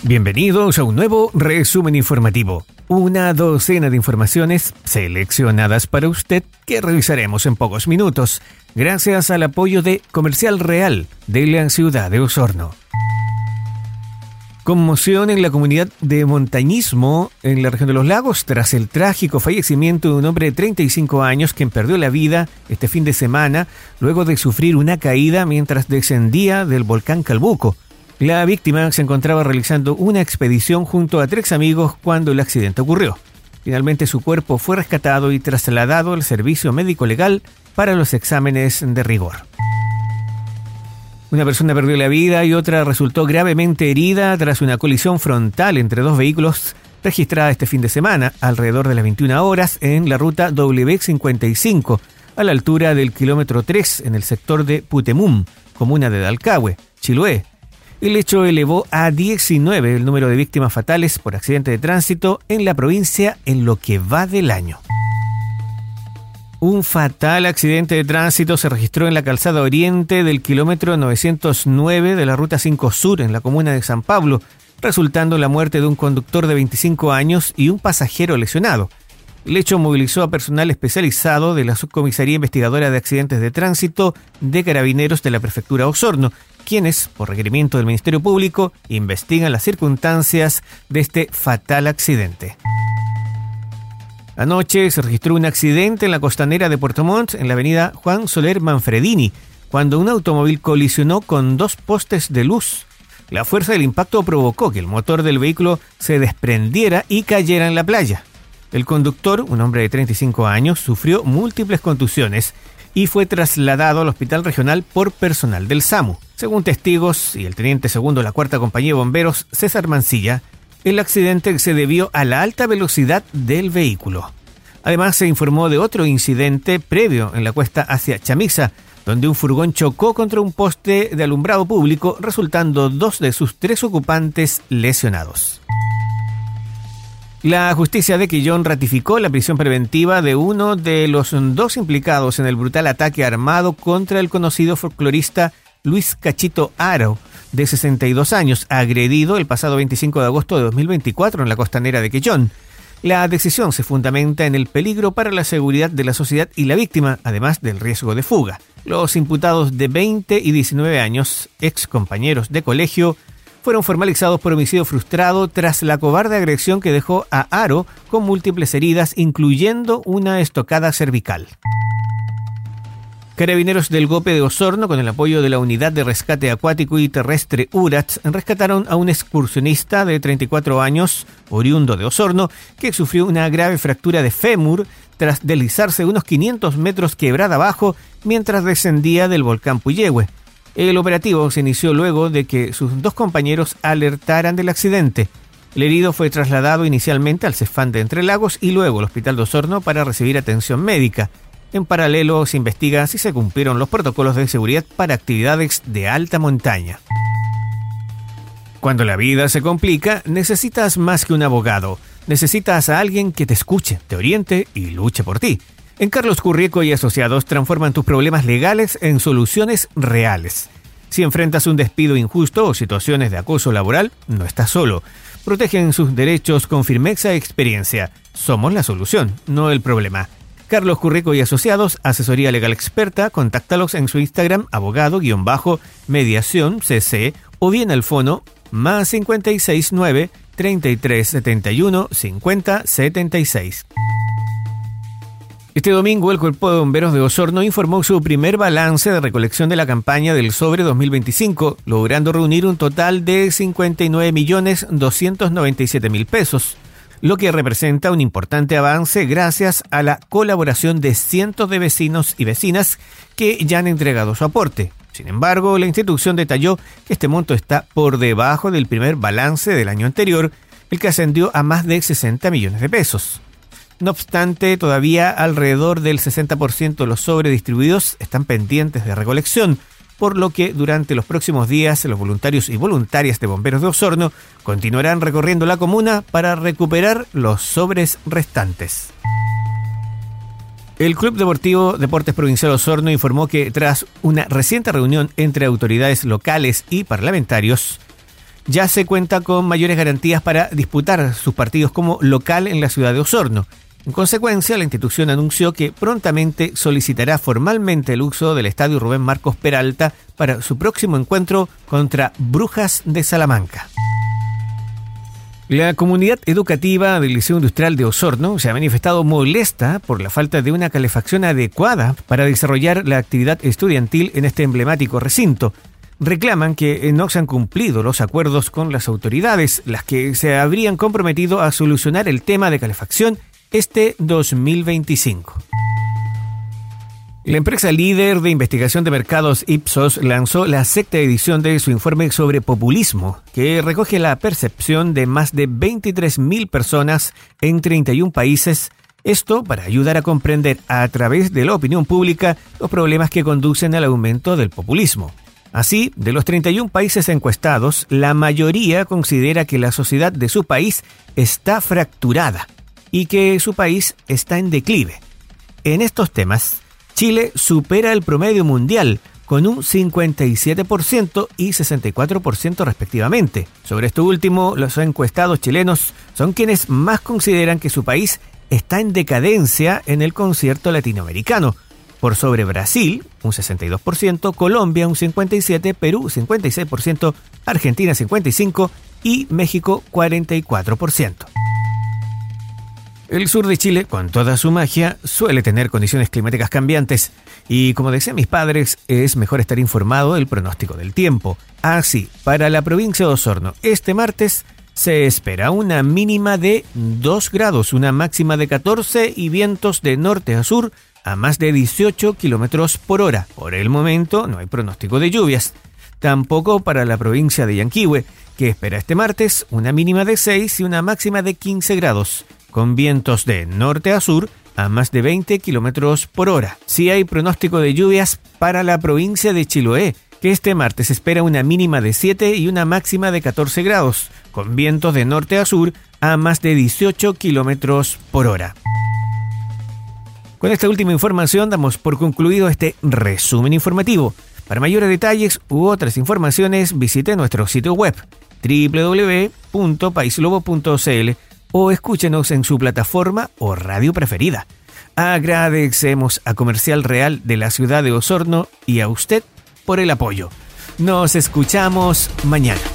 Bienvenidos a un nuevo resumen informativo. Una docena de informaciones seleccionadas para usted que revisaremos en pocos minutos, gracias al apoyo de Comercial Real de la ciudad de Osorno. Conmoción en la comunidad de montañismo en la región de los lagos tras el trágico fallecimiento de un hombre de 35 años quien perdió la vida este fin de semana luego de sufrir una caída mientras descendía del volcán Calbuco. La víctima se encontraba realizando una expedición junto a 3 amigos cuando el accidente ocurrió. Finalmente su cuerpo fue rescatado y trasladado al servicio médico legal para los exámenes de rigor. Una persona perdió la vida y otra resultó gravemente herida tras una colisión frontal entre 2 vehículos registrada este fin de semana, alrededor de las 21 horas, en la ruta W55, a la altura del kilómetro 3 en el sector de Putemum, comuna de Dalcahue, Chiloé. El hecho elevó a 19 el número de víctimas fatales por accidente de tránsito en la provincia en lo que va del año. Un fatal accidente de tránsito se registró en la calzada oriente del kilómetro 909 de la Ruta 5 Sur en la comuna de San Pablo, resultando en la muerte de un conductor de 25 años y un pasajero lesionado. El hecho movilizó a personal especializado de la Subcomisaría Investigadora de Accidentes de Tránsito de Carabineros de la Prefectura Osorno, quienes, por requerimiento del Ministerio Público, investigan las circunstancias de este fatal accidente. Anoche se registró un accidente en la costanera de Puerto Montt, en la avenida Juan Soler Manfredini, cuando un automóvil colisionó con 2 postes de luz. La fuerza del impacto provocó que el motor del vehículo se desprendiera y cayera en la playa. El conductor, un hombre de 35 años, sufrió múltiples contusiones y fue trasladado al hospital regional por personal del SAMU. Según testigos y el teniente segundo de la 4ª Compañía de Bomberos, César Mancilla, el accidente se debió a la alta velocidad del vehículo. Además, se informó de otro incidente previo en la cuesta hacia Chamisa, donde un furgón chocó contra un poste de alumbrado público, resultando 2 de sus 3 ocupantes lesionados. La justicia de Quillón ratificó la prisión preventiva de uno de los 2 implicados en el brutal ataque armado contra el conocido folclorista Luis Cachito Aro, de 62 años, agredido el pasado 25 de agosto de 2024 en la costanera de Quillón. La decisión se fundamenta en el peligro para la seguridad de la sociedad y la víctima, además del riesgo de fuga. Los imputados de 20 y 19 años, ex compañeros de colegio, fueron formalizados por homicidio frustrado tras la cobarde agresión que dejó a Aro con múltiples heridas, incluyendo una estocada cervical. Carabineros del Gope de Osorno, con el apoyo de la Unidad de Rescate Acuático y Terrestre URATS, rescataron a un excursionista de 34 años, oriundo de Osorno, que sufrió una grave fractura de fémur tras deslizarse unos 500 metros quebrada abajo mientras descendía del volcán Puyehue. El operativo se inició luego de que sus 2 compañeros alertaran del accidente. El herido fue trasladado inicialmente al CEFAM de Entre Lagos y luego al Hospital de Osorno para recibir atención médica. En paralelo, se investiga si se cumplieron los protocolos de seguridad para actividades de alta montaña. Cuando la vida se complica, necesitas más que un abogado. Necesitas a alguien que te escuche, te oriente y luche por ti. En Carlos Currieco y Asociados transforman tus problemas legales en soluciones reales. Si enfrentas un despido injusto o situaciones de acoso laboral, no estás solo. Protegen sus derechos con firmeza y experiencia. Somos la solución, no el problema. Carlos Currieco y Asociados, asesoría legal experta, contáctalos en su Instagram, abogado-mediación cc, o bien al fono más 569 3371 5076. Este domingo, el Cuerpo de Bomberos de Osorno informó su primer balance de recolección de la campaña del Sobre 2025, logrando reunir un total de 59.297.000 pesos, lo que representa un importante avance gracias a la colaboración de cientos de vecinos y vecinas que ya han entregado su aporte. Sin embargo, la institución detalló que este monto está por debajo del primer balance del año anterior, el que ascendió a más de 60 millones de pesos. No obstante, todavía alrededor del 60% de los sobres distribuidos están pendientes de recolección, por lo que durante los próximos días los voluntarios y voluntarias de Bomberos de Osorno continuarán recorriendo la comuna para recuperar los sobres restantes. El Club Deportivo Deportes Provincial Osorno informó que tras una reciente reunión entre autoridades locales y parlamentarios, ya se cuenta con mayores garantías para disputar sus partidos como local en la ciudad de Osorno. En consecuencia, la institución anunció que prontamente solicitará formalmente el uso del estadio Rubén Marcos Peralta para su próximo encuentro contra Brujas de Salamanca. La comunidad educativa del Liceo Industrial de Osorno se ha manifestado molesta por la falta de una calefacción adecuada para desarrollar la actividad estudiantil en este emblemático recinto. Reclaman que no se han cumplido los acuerdos con las autoridades, las que se habrían comprometido a solucionar el tema de calefacción este 2025. La empresa líder de investigación de mercados Ipsos lanzó la 6ª edición de su informe sobre populismo, que recoge la percepción de más de 23.000 personas en 31 países, esto para ayudar a comprender a través de la opinión pública los problemas que conducen al aumento del populismo. Así, de los 31 países encuestados, la mayoría considera que la sociedad de su país está fracturada y que su país está en declive. En estos temas, Chile supera el promedio mundial con un 57% y 64% respectivamente. Sobre esto último, los encuestados chilenos son quienes más consideran que su país está en decadencia en el concierto latinoamericano. Por sobre Brasil, un 62%, Colombia, un 57%, Perú, 56%, Argentina, 55% y México, 44%. El sur de Chile, con toda su magia, suele tener condiciones climáticas cambiantes y, como decían mis padres, es mejor estar informado del pronóstico del tiempo. Así, para la provincia de Osorno, este martes se espera una mínima de 2 grados, una máxima de 14 y vientos de norte a sur a más de 18 kilómetros por hora. Por el momento no hay pronóstico de lluvias. Tampoco para la provincia de Yanquihue, que espera este martes una mínima de 6 y una máxima de 15 grados. Con vientos de norte a sur a más de 20 kilómetros por hora. Sí hay pronóstico de lluvias para la provincia de Chiloé, que este martes espera una mínima de 7 y una máxima de 14 grados, con vientos de norte a sur a más de 18 kilómetros por hora. Con esta última información damos por concluido este resumen informativo. Para mayores detalles u otras informaciones visite nuestro sitio web www.paislobo.cl o escúchenos en su plataforma o radio preferida. Agradecemos a Comercial Real de la ciudad de Osorno y a usted por el apoyo. Nos escuchamos mañana.